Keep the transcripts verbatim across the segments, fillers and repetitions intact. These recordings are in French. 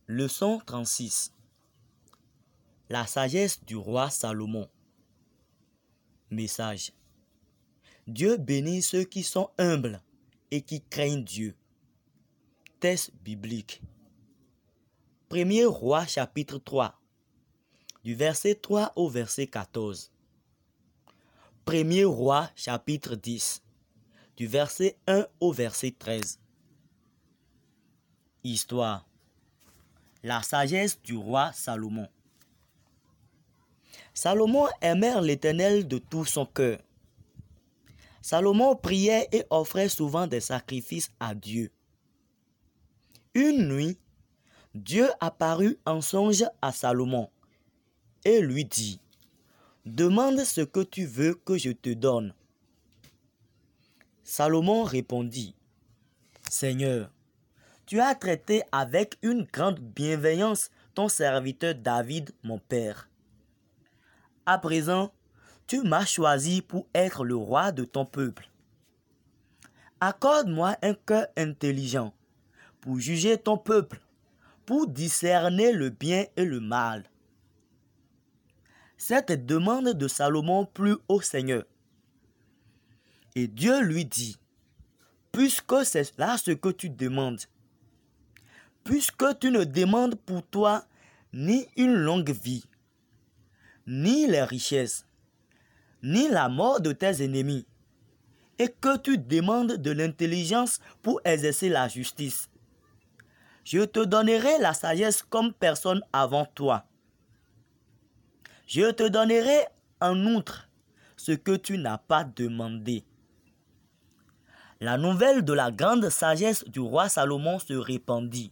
Leçon trente-six. La sagesse du roi Salomon. Message. Dieu bénit ceux qui sont humbles et qui craignent Dieu. Texte biblique. Premier Roi chapitre trois, du verset trois au verset quatorze. Premier Roi chapitre dix, du verset un au verset treize. Histoire. La sagesse du roi Salomon. Salomon aimait l'Éternel de tout son cœur. Salomon priait et offrait souvent des sacrifices à Dieu. Une nuit, Dieu apparut en songe à Salomon et lui dit : « Demande ce que tu veux que je te donne. » Salomon répondit : « Seigneur, tu as traité avec une grande bienveillance ton serviteur David, mon père. À présent, tu m'as choisi pour être le roi de ton peuple. Accorde-moi un cœur intelligent pour juger ton peuple, pour discerner le bien et le mal. » Cette demande de Salomon plut au Seigneur. Et Dieu lui dit : « Puisque c'est là ce que tu demandes, puisque tu ne demandes pour toi ni une longue vie, ni les richesses, ni la mort de tes ennemis, et que tu demandes de l'intelligence pour exercer la justice, je te donnerai la sagesse comme personne avant toi. Je te donnerai en outre ce que tu n'as pas demandé. » La nouvelle de la grande sagesse du roi Salomon se répandit.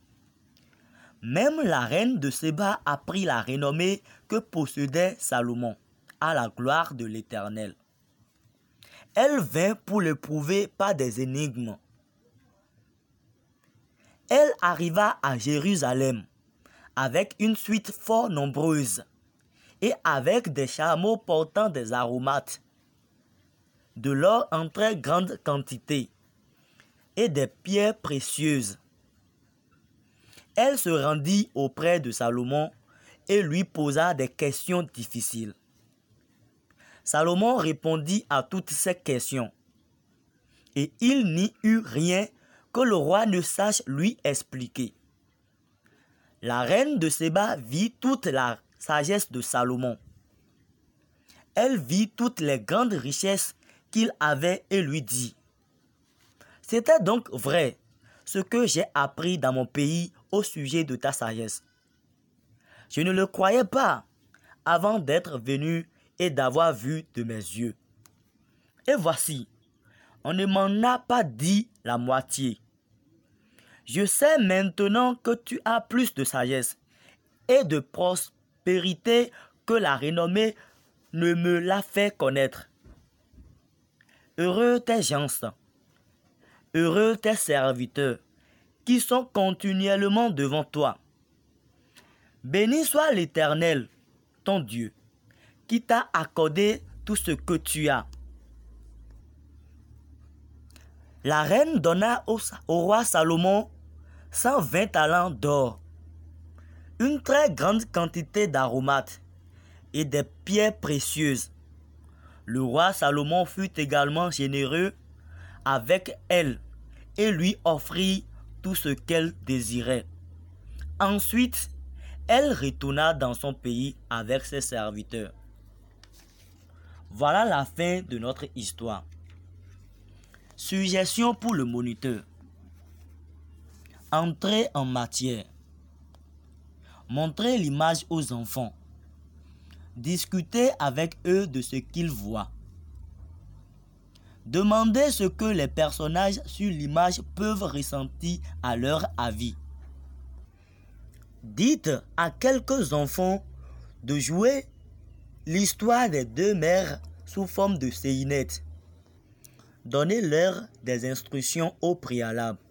Même la reine de Séba apprit la renommée que possédait Salomon, à la gloire de l'Éternel. Elle vint pour le prouver par des énigmes. Elle arriva à Jérusalem avec une suite fort nombreuse et avec des chameaux portant des aromates, de l'or en très grande quantité et des pierres précieuses. Elle se rendit auprès de Salomon et lui posa des questions difficiles. Salomon répondit à toutes ces questions, et il n'y eut rien que le roi ne sache lui expliquer. La reine de Séba vit toute la sagesse de Salomon. Elle vit toutes les grandes richesses qu'il avait et lui dit : « C'était donc vrai ce que j'ai appris dans mon pays au sujet de ta sagesse. Je ne le croyais pas avant d'être venu et d'avoir vu de mes yeux. Et voici, on ne m'en a pas dit la moitié. Je sais maintenant que tu as plus de sagesse et de prospérité que la renommée ne me l'a fait connaître. Heureux tes gens, heureux tes serviteurs, qui sont continuellement devant toi. Béni soit l'Éternel, ton Dieu, qui t'a accordé tout ce que tu as. » La reine donna au, au roi Salomon cent vingt talents d'or, une très grande quantité d'aromates et des pierres précieuses. Le roi Salomon fut également généreux avec elle et lui offrit tout ce qu'elle désirait. Ensuite, elle retourna dans son pays avec ses serviteurs. Voilà la fin de notre histoire. Suggestion pour le moniteur. Entrez en matière. Montrez l'image aux enfants. Discutez avec eux de ce qu'ils voient. Demandez ce que les personnages sur l'image peuvent ressentir à leur avis. Dites à quelques enfants de jouer l'histoire des deux mères sous forme de séinette. Donnez-leur des instructions au préalable.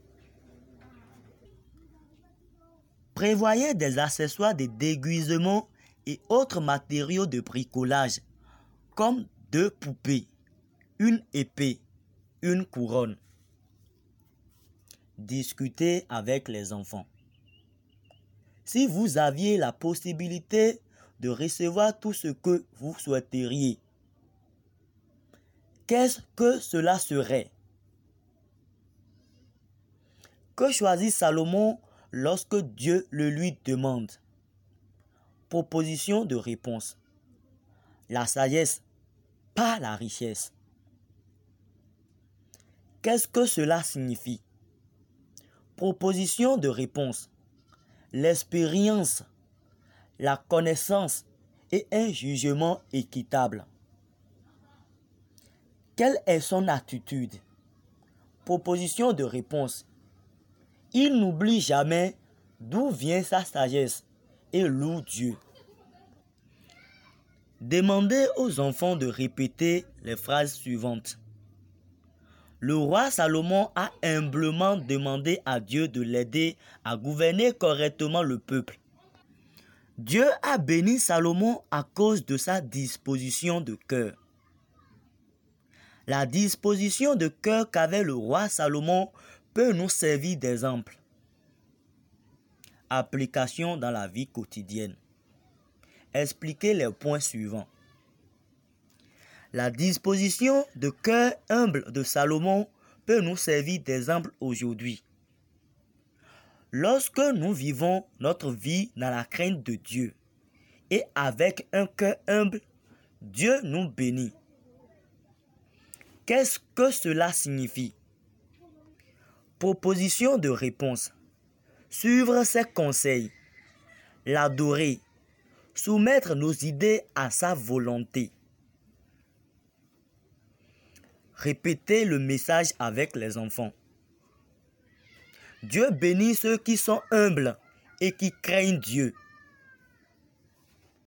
Prévoyez des accessoires de déguisement et autres matériaux de bricolage, comme deux poupées, une épée, une couronne. Discutez avec les enfants. Si vous aviez la possibilité de recevoir tout ce que vous souhaiteriez, qu'est-ce que cela serait? Que choisit Salomon lorsque Dieu le lui demande? Proposition de réponse. La sagesse, pas la richesse. Qu'est-ce que cela signifie? Proposition de réponse. L'expérience, la connaissance et un jugement équitable. Quelle est son attitude? Proposition de réponse. Il n'oublie jamais d'où vient sa sagesse et loue Dieu. Demandez aux enfants de répéter les phrases suivantes. Le roi Salomon a humblement demandé à Dieu de l'aider à gouverner correctement le peuple. Dieu a béni Salomon à cause de sa disposition de cœur. La disposition de cœur qu'avait le roi Salomon peut nous servir d'exemple. Application dans la vie quotidienne. Expliquez les points suivants. La disposition de cœur humble de Salomon peut nous servir d'exemple aujourd'hui. Lorsque nous vivons notre vie dans la crainte de Dieu et avec un cœur humble, Dieu nous bénit. Qu'est-ce que cela signifie? Proposition de réponse. Suivre ses conseils, l'adorer, soumettre nos idées à sa volonté. Répétez le message avec les enfants. Dieu bénit ceux qui sont humbles et qui craignent Dieu.